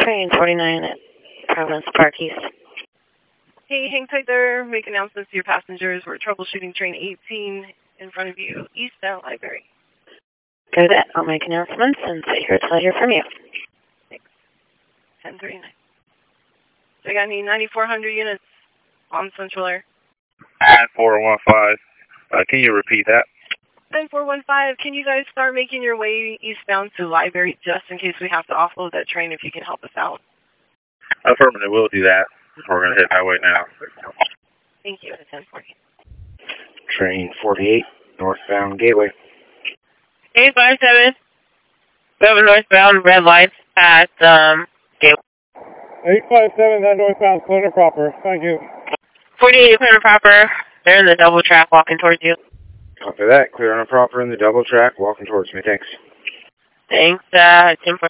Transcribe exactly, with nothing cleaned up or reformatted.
Train forty-nine at Providence Park East. Hey, hang tight there. Make announcements to your passengers. We're troubleshooting train eighteen in front of you, eastbound Library. Go that. I'll make announcements and sit here until I hear from you. Thanks. ten thirty-nine. So I got any ninety-four hundred units on Central Air? nine four one five. Uh, can you repeat that? nine four one five, can you guys start making your way eastbound to Library just in case we have to offload that train if you can help us out? Affirmative, we'll do that. We're going to hit highway now. Thank you. ten forty. Train forty-eight, northbound Gateway. eight five seven, seven northbound, red lights at um, Gateway. eight five seven, that northbound, clear proper. Thank you. forty-eight, clear proper. They're in the double track walking towards you. Copy that. Clear on a proper in the double track, walking towards me. Thanks. Thanks, uh, ten